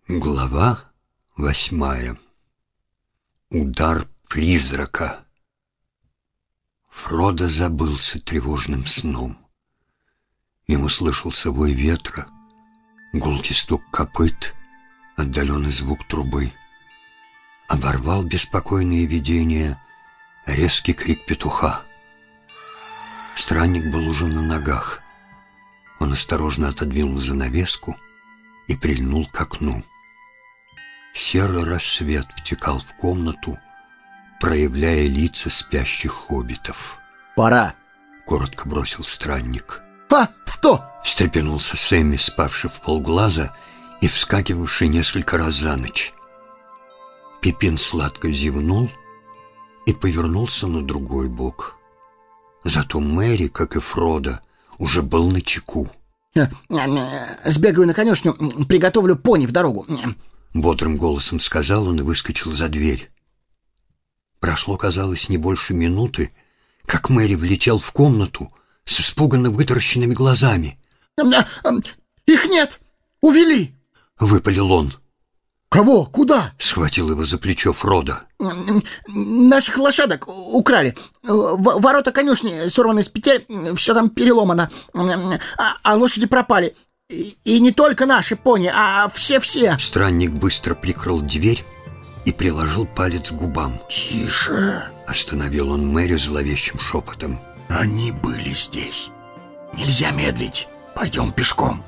Глава 8. Удар призрака. Фродо забылся тревожным сном. Ему слышался вой ветра, гулкий стук копыт, отдаленный звук трубы. Оборвал беспокойные видения резкий крик петуха. Странник был уже на ногах. Он осторожно отодвинул занавеску и прильнул к окну. Серый рассвет втекал в комнату, проявляя лица спящих хоббитов. «Пора!» — коротко бросил странник. Что?» — встрепенулся Сэмми, спавший вполглаза и вскакивавший несколько раз за ночь. Пипин сладко зевнул и повернулся на другой бок. Зато Мэри, как и Фродо, уже был начеку. «Сбегаю на конюшню, приготовлю пони в дорогу». Бодрым голосом сказал он и выскочил за дверь. Прошло, казалось, не больше минуты, как Мэри влетел в комнату с испуганно вытаращенными глазами. «Их нет! Увели!» — выпалил он. «Кого? Куда?» — схватил его за плечо Фродо. «Наших лошадок украли. Ворота конюшни сорваны с петель, все там переломано, а лошади пропали. И не только наши пони, а все-все». Странник быстро прикрыл дверь и приложил палец к губам. «Тише!» — остановил он Мэри зловещим шепотом. «Они были здесь. Нельзя медлить. Пойдем пешком».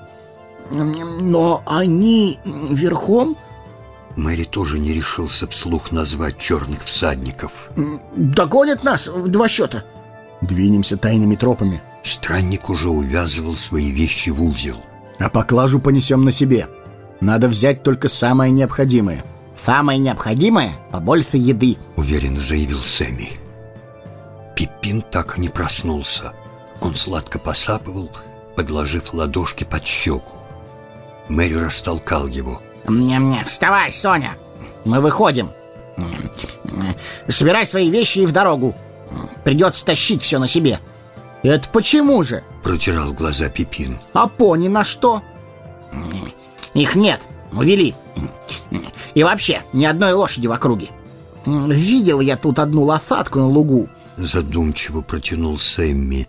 «Но они верхом?» Мэри тоже не решился вслух назвать черных всадников. «Догонят нас в 2 счета». «Двинемся тайными тропами». Странник уже увязывал свои вещи в узел. «А поклажу понесем на себе. Надо взять только самое необходимое». «Самое необходимое — побольше еды», — уверенно заявил Сэмми. Пипин так и не проснулся. Он сладко посапывал, подложив ладошки под щеку. Мэри растолкал его. «Вставай, Соня, мы выходим. Собирай свои вещи и в дорогу. Придется тащить все на себе». «Это почему же?» — протирал глаза Пипин. «А пони на что?» «Их нет, увели. И вообще, ни одной лошади в округе. Видел я тут одну лошадку на лугу». Задумчиво протянул Сэмми.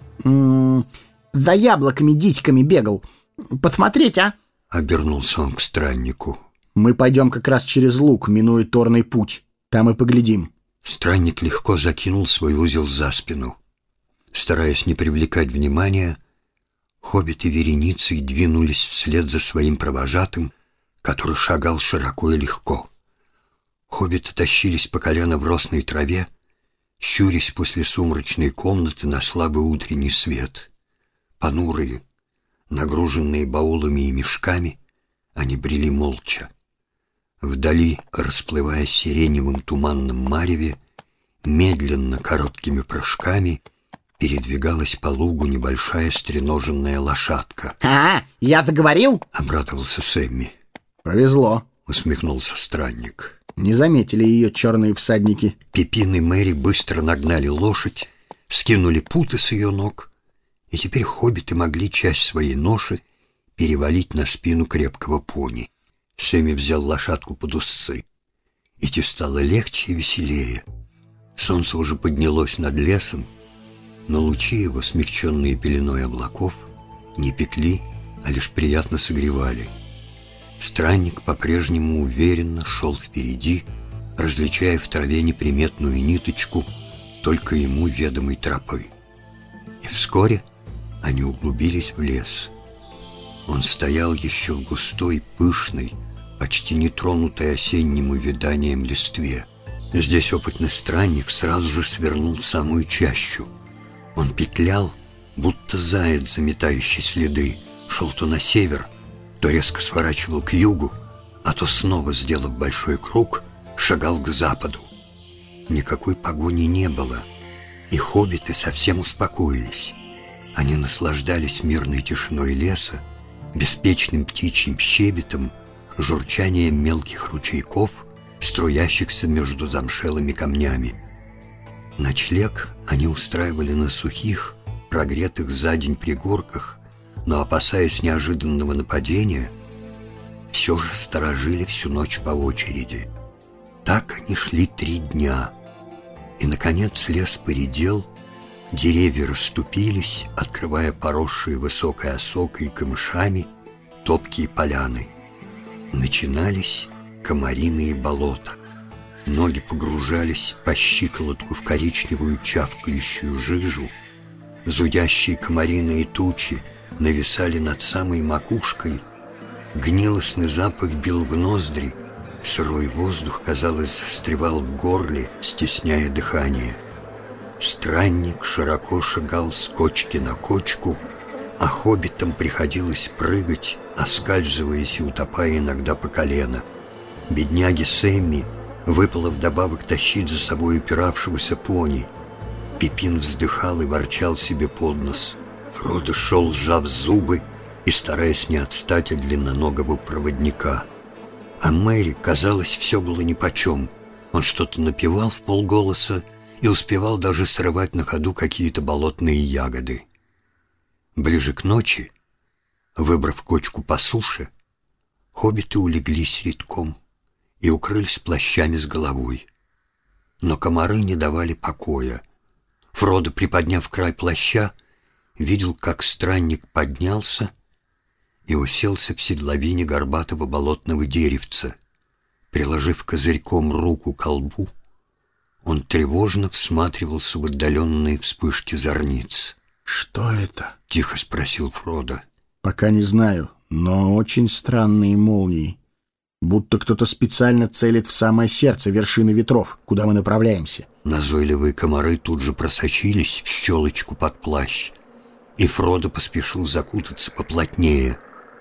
«За яблоками-дичками бегал. Посмотреть, а?» — обернулся он к страннику. «Мы пойдем как раз через луг, минуя торный путь. Там и поглядим». Странник легко закинул свой узел за спину. Стараясь не привлекать внимания, хоббиты вереницей двинулись вслед за своим провожатым, который шагал широко и легко. Хоббиты тащились по колено в росной траве, щурясь после сумрачной комнаты на слабый утренний свет. Понурые, нагруженные баулами и мешками, они брели молча. Вдали, расплываясь сиреневым туманном мареве, медленно, короткими прыжками передвигалась по лугу небольшая стреноженная лошадка. Я заговорил?» — обрадовался Сэмми. «Повезло», — усмехнулся странник. «Не заметили ее черные всадники». Пипин и Мэри быстро нагнали лошадь, скинули путы с ее ног, и теперь хоббиты могли часть своей ноши перевалить на спину крепкого пони. Сэмми взял лошадку под узцы. Идти стало легче и веселее. Солнце уже поднялось над лесом, но лучи его, смягченные пеленой облаков, не пекли, а лишь приятно согревали. Странник по-прежнему уверенно шел впереди, различая в траве неприметную ниточку только ему ведомой тропы. И вскоре они углубились в лес. Он стоял еще в густой, пышной, почти нетронутой осенним увяданием листве. Здесь опытный странник сразу же свернул в самую чащу. Он петлял, будто заяц, заметающий следы, шел то на север, то резко сворачивал к югу, а то снова, сделав большой круг, шагал к западу. Никакой погони не было, и хоббиты совсем успокоились. Они наслаждались мирной тишиной леса, беспечным птичьим щебетом, журчанием мелких ручейков, струящихся между замшелыми камнями. Ночлег они устраивали на сухих, прогретых за день пригорках, но, опасаясь неожиданного нападения, все же сторожили всю ночь по очереди. Так они шли 3 дня, и, наконец, лес поредел, деревья расступились, открывая поросшие высокой осокой и камышами топкие поляны. Начинались комариные болота. Ноги погружались по щиколотку в коричневую чавкающую жижу. Зудящие комариные тучи нависали над самой макушкой. Гнилостный запах бил в ноздри. Сырой воздух, казалось, застревал в горле, стесняя дыхание. Странник широко шагал с кочки на кочку, а хоббитам приходилось прыгать, оскальзываясь и утопая иногда по колено. Бедняге Сэмми выпало вдобавок тащить за собой упиравшегося пони. Пипин вздыхал и ворчал себе под нос. Фродо шел, сжав зубы и стараясь не отстать от длинноногого проводника. А Мэри, казалось, все было нипочем. Он что-то напевал вполголоса и успевал даже срывать на ходу какие-то болотные ягоды. Ближе к ночи, выбрав кочку по суше, хоббиты улеглись редком и укрылись плащами с головой. Но комары не давали покоя. Фродо, приподняв край плаща, видел, как странник поднялся и уселся в седловине горбатого болотного деревца. Приложив козырьком руку к колбу, он тревожно всматривался в отдаленные вспышки зорниц. «Что это?» — тихо спросил Фродо. «Пока не знаю, но очень странные молнии. Будто кто-то специально целит в самое сердце вершины ветров, куда мы направляемся». Назойливые комары тут же просочились в щелочку под плащ, и Фродо поспешил закутаться поплотнее.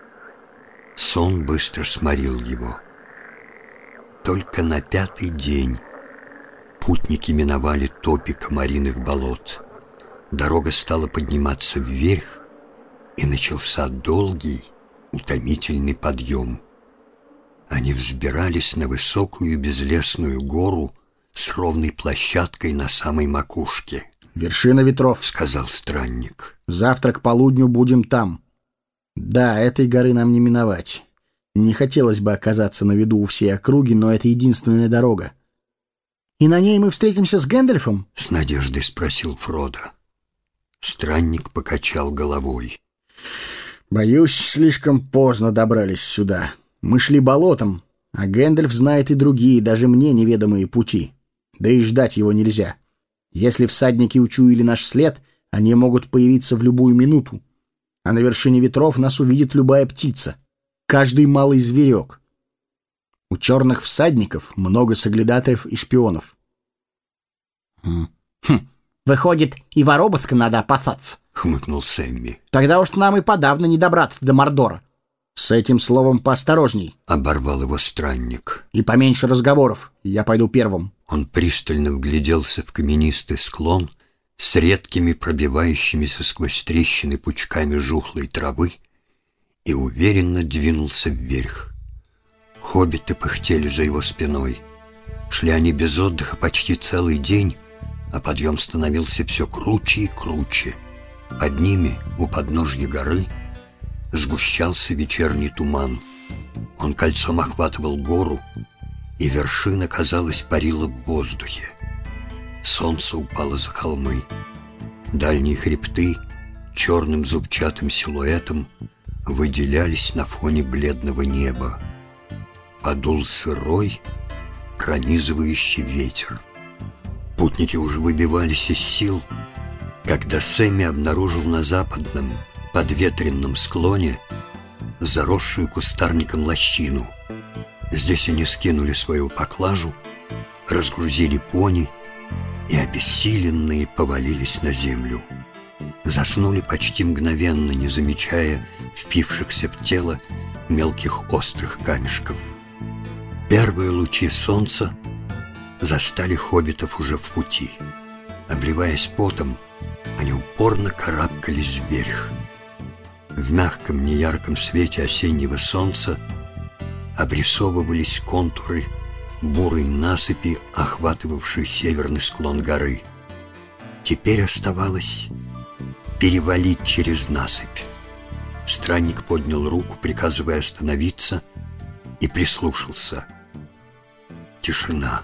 Сон быстро сморил его. Только на 5-й день путники миновали топи комариных болот. Дорога стала подниматься вверх, и начался долгий, утомительный подъем. Они взбирались на высокую безлесную гору с ровной площадкой на самой макушке. «Вершина ветров», — сказал странник. «Завтра к полудню будем там. Да, этой горы нам не миновать. Не хотелось бы оказаться на виду у всей округи, но это единственная дорога. И на ней мы встретимся с Гэндальфом?» — с надеждой спросил Фродо. Странник покачал головой. «Боюсь, слишком поздно добрались сюда. Мы шли болотом, а Гэндальф знает и другие, даже мне неведомые пути. Да и ждать его нельзя. Если всадники учуяли наш след, они могут появиться в любую минуту. А на вершине ветров нас увидит любая птица, каждый малый зверек. У черных всадников много соглядатаев и шпионов». Выходит, и воробуска надо опасаться, — хмыкнул Сэмми. Тогда уж нам и подавно не добраться до Мордора. «С этим словом поосторожней», — оборвал его странник. «И поменьше разговоров. Я пойду первым». Он пристально вгляделся в каменистый склон с редкими пробивающимися сквозь трещины пучками жухлой травы и уверенно двинулся вверх. Хоббиты пыхтели за его спиной. Шли они без отдыха почти целый день, а подъем становился все круче и круче. Под ними, у подножья горы, сгущался вечерний туман. Он кольцом охватывал гору, и вершина, казалось, парила в воздухе. Солнце упало за холмы. Дальние хребты черным зубчатым силуэтом выделялись на фоне бледного неба. Подул сырой, пронизывающий ветер. Путники уже выбивались из сил, когда Сэмми обнаружил на западном, подветренном склоне заросшую кустарником лощину. Здесь они скинули свою поклажу, разгрузили пони и, обессиленные, повалились на землю. Заснули почти мгновенно, не замечая впившихся в тело мелких острых камешков. Первые лучи солнца застали хоббитов уже в пути. Обливаясь потом, они упорно карабкались вверх. В мягком неярком свете осеннего солнца обрисовывались контуры бурой насыпи, охватывавшей северный склон горы. Теперь оставалось перевалить через насыпь. Странник поднял руку, приказывая остановиться, и прислушался. Тишина.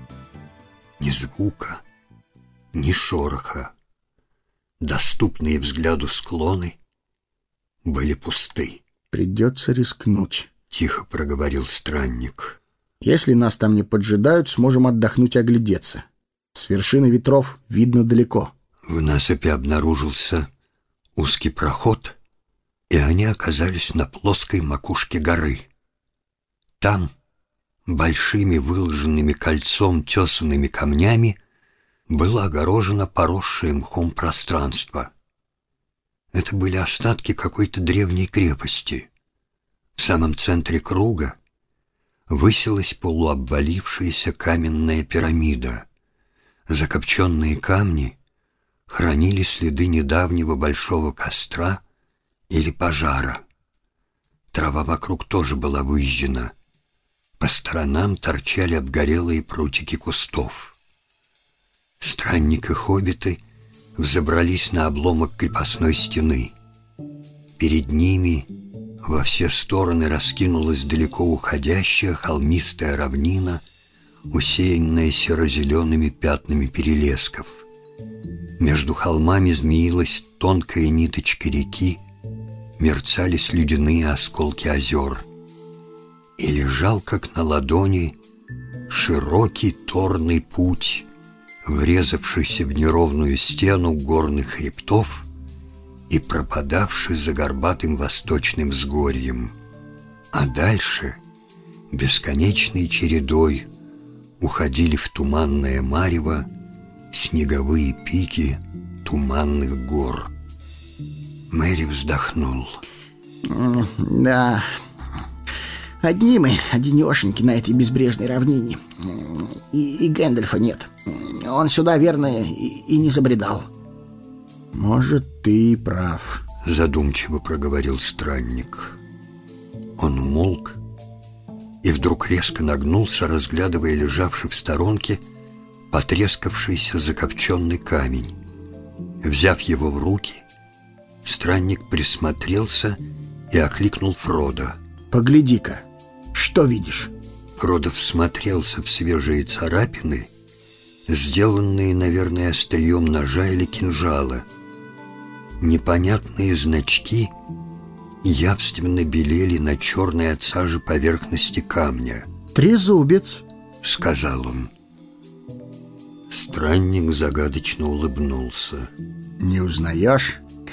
Ни звука, ни шороха. Доступные взгляду склоны были пусты. «Придется рискнуть», — тихо проговорил странник. «Если нас там не поджидают, сможем отдохнуть и оглядеться. С вершины ветров видно далеко». В насыпи обнаружился узкий проход, и они оказались на плоской макушке горы. Там, большими выложенными кольцом тесанными камнями, было огорожено поросшее мхом пространство. Это были остатки какой-то древней крепости. В самом центре круга высилась полуобвалившаяся каменная пирамида. Закопченные камни хранили следы недавнего большого костра или пожара. Трава вокруг тоже была выжжена. По сторонам торчали обгорелые прутики кустов. Странник и хоббиты взобрались на обломок крепостной стены. Перед ними во все стороны раскинулась далеко уходящая холмистая равнина, усеянная серо-зелеными пятнами перелесков. Между холмами змеилась тонкая ниточка реки, мерцали слюдяные осколки озер. И лежал, как на ладони, широкий торный путь, врезавшийся в неровную стену горных хребтов и пропадавший за горбатым восточным взгорьем. А дальше бесконечной чередой уходили в туманное марево снеговые пики туманных гор. Мэри вздохнул. Да, одни мы, одинешеньки на этой безбрежной равнине. И Гэндальфа нет. Он сюда, верно, и не забредал. «Может, ты и прав», — задумчиво проговорил странник. Он умолк и вдруг резко нагнулся, разглядывая лежавший в сторонке потрескавшийся закопченный камень. Взяв его в руки, странник присмотрелся и окликнул Фродо. «Погляди-ка, что видишь?» Фродо всмотрелся в свежие царапины, сделанные, наверное, острием ножа или кинжала. Непонятные значки явственно белели на черной от сажи поверхности камня. «Трезубец», — сказал он. Странник загадочно улыбнулся. «Не узнаешь?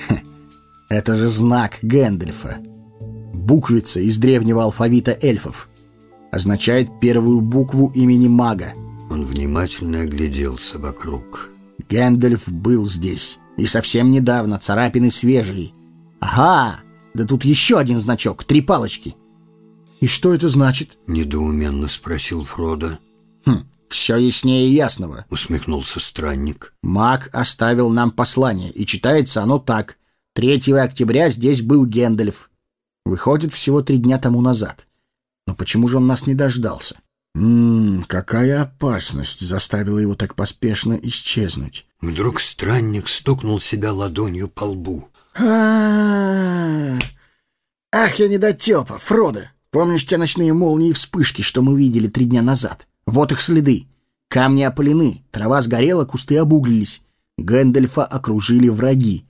Это же знак Гэндальфа. Буквица из древнего алфавита эльфов. Означает первую букву имени мага». Он внимательно огляделся вокруг. «Гэндальф был здесь. И совсем недавно, царапины свежие. Ага, да тут еще один значок, 3 палочки». «И что это значит?» — недоуменно спросил Фродо. «Все яснее ясного», — усмехнулся странник. «Маг оставил нам послание, и читается оно так. 3 октября здесь был Гэндальф. Выходит, всего 3 дня тому назад. Но почему же он нас не дождался? Какая опасность заставила его так поспешно исчезнуть?» Вдруг странник стукнул себя ладонью по лбу. Ах, я недотепа, Фродо. Помнишь те ночные молнии и вспышки, что мы видели 3 дня назад? Вот их следы. Камни опалены, трава сгорела, кусты обуглились. Гэндальфа окружили враги.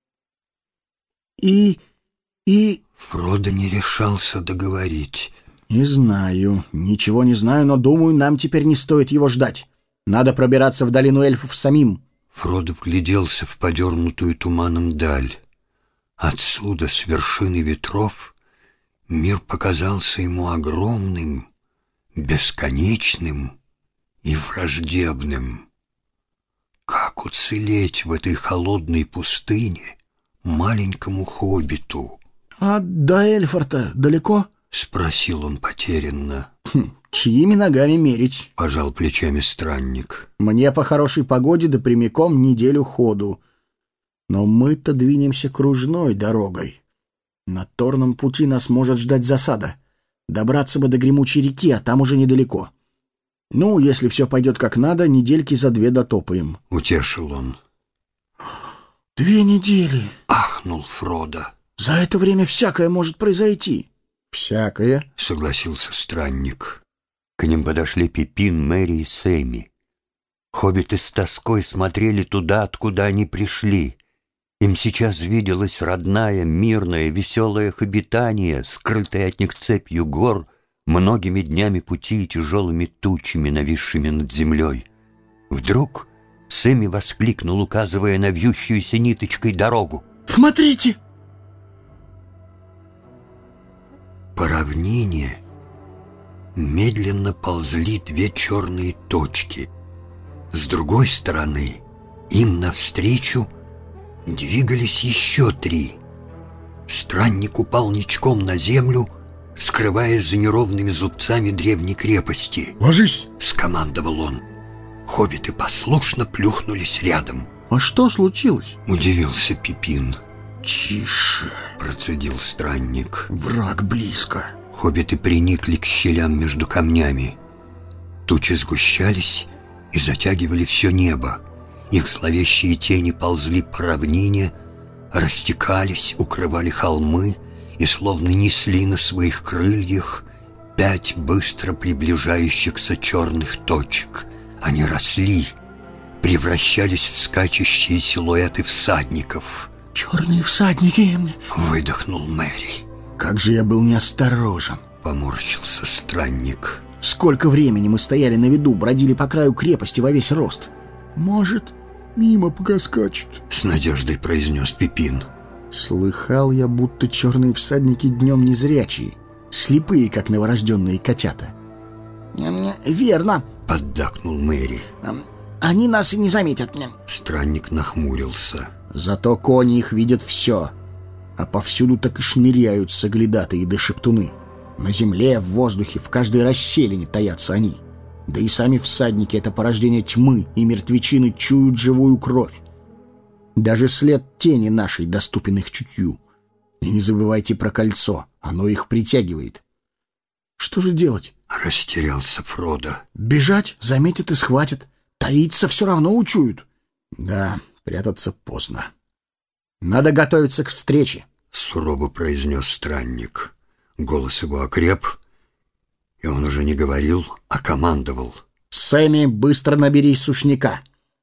И... Фродо не решался договорить. «Не знаю, ничего не знаю, но думаю, нам теперь не стоит его ждать. Надо пробираться в долину эльфов самим». Фродо вгляделся в подернутую туманом даль. Отсюда, с вершины ветров, мир показался ему огромным, бесконечным и враждебным. Как уцелеть в этой холодной пустыне маленькому хоббиту? «А до Эльфорта далеко?» — спросил он потерянно. «Чьими ногами мерить?» — пожал плечами странник. «Мне по хорошей погоде да прямиком неделю ходу. Но мы-то двинемся кружной дорогой. На торном пути нас может ждать засада. Добраться бы до гремучей реки, а там уже недалеко. Ну, если все пойдет как надо, недельки за 2 дотопаем». — утешил он. 2 недели. — ахнул Фродо. За это время всякое может произойти. «Всякое», — согласился странник. К ним подошли Пипин, Мэри и Сэмми. Хоббиты с тоской смотрели туда, откуда они пришли. Им сейчас виделось родная, мирная, веселое их обитание, скрытое от них цепью гор, многими днями пути и тяжелыми тучами, нависшими над землей. Вдруг Сэмми воскликнул, указывая на вьющуюся ниточкой дорогу. «Смотрите!» По равнине медленно ползли две черные точки. С другой стороны им навстречу двигались еще три. Странник упал ничком на землю, скрываясь за неровными зубцами древней крепости. «Ложись!» — скомандовал он. Хоббиты послушно плюхнулись рядом. «А что случилось?» — удивился Пипин. «Тише!» — процедил странник. «Враг близко!» Хоббиты приникли к щелям между камнями. Тучи сгущались и затягивали все небо. Их зловещие тени ползли по равнине, растекались, укрывали холмы и словно несли на своих крыльях 5 быстро приближающихся черных точек. Они росли, превращались в скачущие силуэты всадников. «Черные всадники!» — выдохнул Мэри. «Как же я был неосторожен!» — поморщился странник. «Сколько времени мы стояли на виду, бродили по краю крепости во весь рост!» «Может, мимо поскачут?» — с надеждой произнес Пипин. Слыхал я, будто черные всадники днем незрячие, слепые, как новорожденные котята. «Верно!» — поддакнул Мэри. «Они нас и не заметят!» Странник нахмурился. «Зато кони их видят все, а повсюду так и шныряют соглядатые да шептуны. На земле, в воздухе, в каждой расселине таятся они. Да и сами всадники — это порождение тьмы, и мертвечины чуют живую кровь. Даже след тени нашей доступен их чутью. И не забывайте про кольцо, оно их притягивает. Что же делать?» — растерялся Фродо. «Бежать? Заметят и схватят. Таиться все равно учуют». «Да, прятаться поздно. Надо готовиться к встрече», — сурово произнес странник. Голос его окреп, и он уже не говорил, а командовал. «Сэмми, быстро набери сушняка.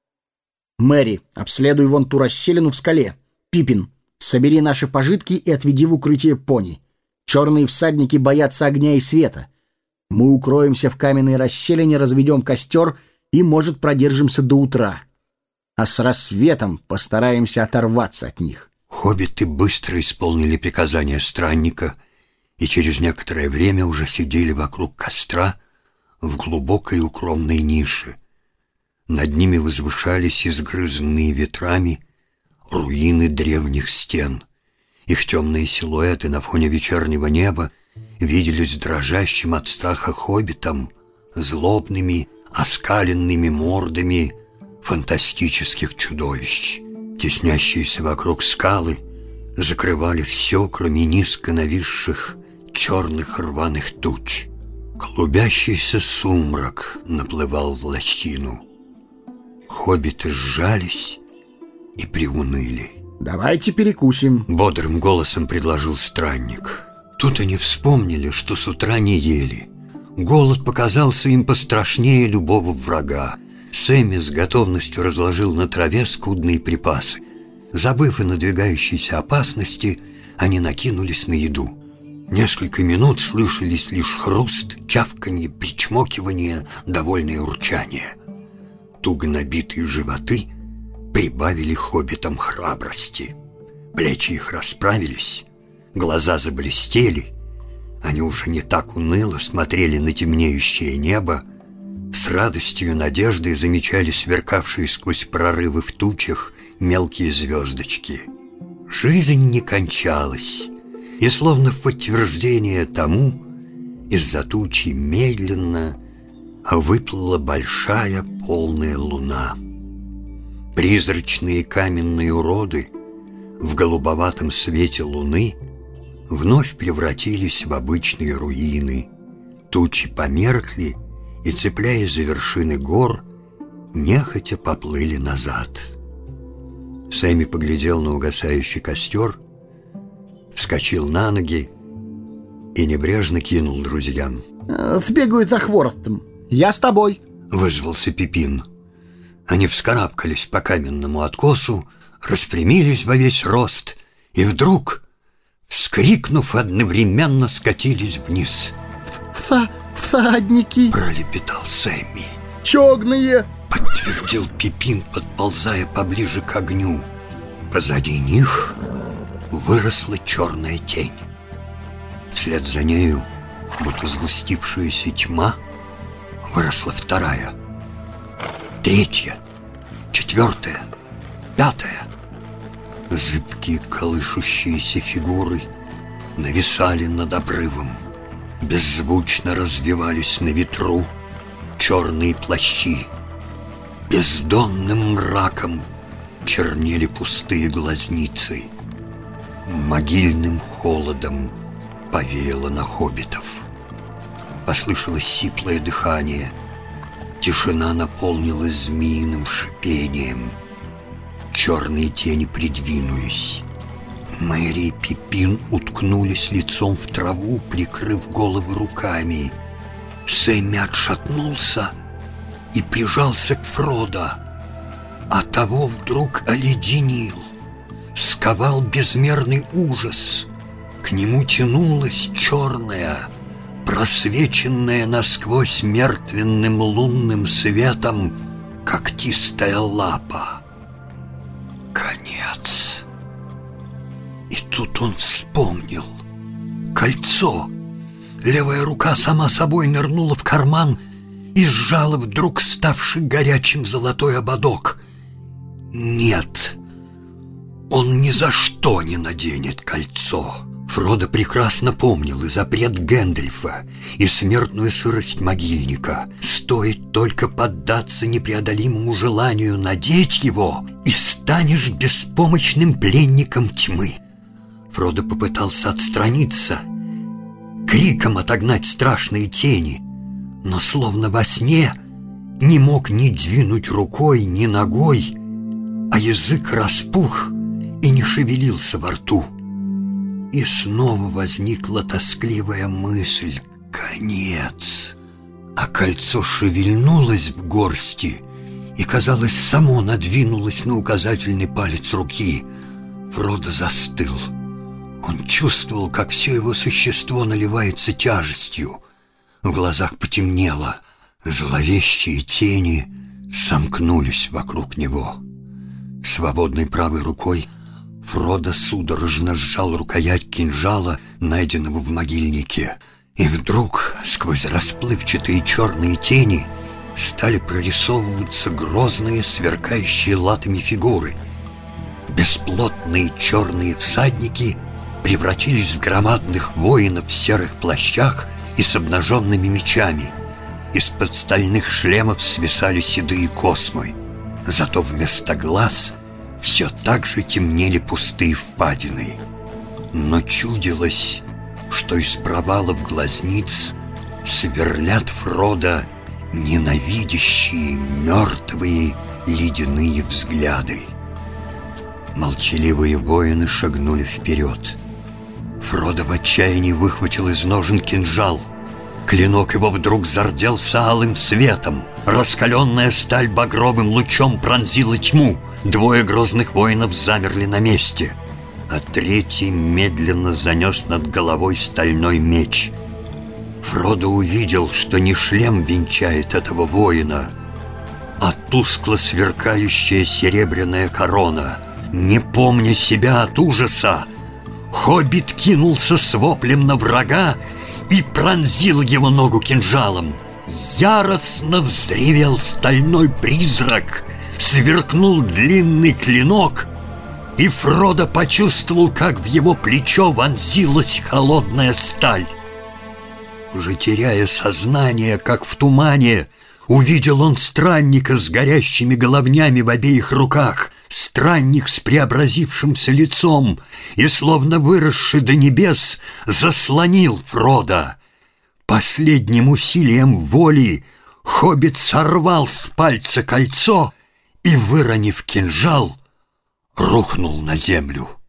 Мэри, обследуй вон ту расселину в скале. Пипин, собери наши пожитки и отведи в укрытие пони. Черные всадники боятся огня и света. Мы укроемся в каменной расселине, разведем костер и, может, продержимся до утра. А с рассветом постараемся оторваться от них». Хоббиты быстро исполнили приказания странника и через некоторое время уже сидели вокруг костра в глубокой укромной нише. Над ними возвышались изгрызенные ветрами руины древних стен. Их темные силуэты на фоне вечернего неба виделись дрожащим от страха хоббитам, злобными, оскаленными мордами фантастических чудовищ. Теснящиеся вокруг скалы закрывали все, кроме низко нависших черных рваных туч. Клубящийся сумрак наплывал в лощину. Хоббиты сжались и приуныли. «Давайте перекусим», — бодрым голосом предложил странник. Тут они вспомнили, что с утра не ели. Голод показался им пострашнее любого врага. Сэмми с готовностью разложил на траве скудные припасы. Забыв о надвигающейся опасности, они накинулись на еду. Несколько минут слышались лишь хруст, чавканье, причмокивание, довольное урчание. Туго набитые животы прибавили хоббитам храбрости. Плечи их расправились, глаза заблестели. Они уже не так уныло смотрели на темнеющее небо, с радостью и надеждой замечали сверкавшие сквозь прорывы в тучах мелкие звездочки. Жизнь не кончалась, и словно в подтверждение тому из-за тучи медленно выплыла большая полная луна. Призрачные каменные уроды в голубоватом свете луны вновь превратились в обычные руины. Тучи померкли и, цепляясь за вершины гор, нехотя поплыли назад. Сэмми поглядел на угасающий костер, вскочил на ноги и небрежно кинул друзьям. Сбегают за хворостом. Я с тобой. Вызвался Пипин. Они вскарабкались по каменному откосу, распрямились во весь рост и вдруг, вскрикнув, одновременно скатились вниз. «Всадники!» — пролепетал Сэмми. «Чёрные!» — подтвердил Пипин, подползая поближе к огню. Позади них выросла черная тень. Вслед за нею, будто сгустившаяся тьма, выросла вторая, третья, четвертая, пятая. Зыбкие колышущиеся фигуры нависали над обрывом. Беззвучно развивались на ветру черные плащи. Бездонным мраком чернели пустые глазницы. Могильным холодом повеяло на хоббитов. Послышалось сиплое дыхание. Тишина наполнилась змеиным шипением. Черные тени придвинулись. Мэри и Пипин уткнулись лицом в траву, прикрыв головы руками. Сэмми отшатнулся и прижался к Фродо, а того вдруг оледенил, сковал безмерный ужас. К нему тянулась черная, просвеченная насквозь мертвенным лунным светом, когтистая лапа. Конец. И тут он вспомнил. Кольцо. Левая рука сама собой нырнула в карман и сжала вдруг ставший горячим золотой ободок. Нет, он ни за что не наденет кольцо. Фродо прекрасно помнил и запрет Гэндальфа, и смертную сырость могильника. Стоит только поддаться непреодолимому желанию надеть его, и станешь беспомощным пленником тьмы. Фродо попытался отстраниться, криком отогнать страшные тени, но словно во сне не мог ни двинуть рукой, ни ногой, а язык распух и не шевелился во рту. И снова возникла тоскливая мысль — конец. А кольцо шевельнулось в горсти и, казалось, само надвинулось на указательный палец руки. Фродо застыл. Он чувствовал, как все его существо наливается тяжестью. В глазах потемнело. Зловещие тени сомкнулись вокруг него. Свободной правой рукой Фродо судорожно сжал рукоять кинжала, найденного в могильнике. И вдруг сквозь расплывчатые черные тени стали прорисовываться грозные, сверкающие латами фигуры. Бесплотные черные всадники превратились в громадных воинов в серых плащах и с обнаженными мечами. Из-под стальных шлемов свисали седые космы. Зато вместо глаз все так же темнели пустые впадины. Но чудилось, что из провалов глазниц сверлят Фродо ненавидящие, мертвые, ледяные взгляды. Молчаливые воины шагнули вперед. Фродо в отчаянии выхватил из ножен кинжал. Клинок его вдруг зарделся алым светом. Раскаленная сталь багровым лучом пронзила тьму. Двое грозных воинов замерли на месте, а третий медленно занес над головой стальной меч. Фродо увидел, что не шлем венчает этого воина, а тускло сверкающая серебряная корона. Не помня себя от ужаса, хоббит кинулся с воплем на врага и пронзил его ногу кинжалом. Яростно взревел стальной призрак, сверкнул длинный клинок, и Фродо почувствовал, как в его плечо вонзилась холодная сталь. Уже теряя сознание, как в тумане, увидел он странника с горящими головнями в обеих руках. Странник с преобразившимся лицом и, словно выросший до небес, заслонил Фродо. Последним усилием воли хоббит сорвал с пальца кольцо и, выронив кинжал, рухнул на землю.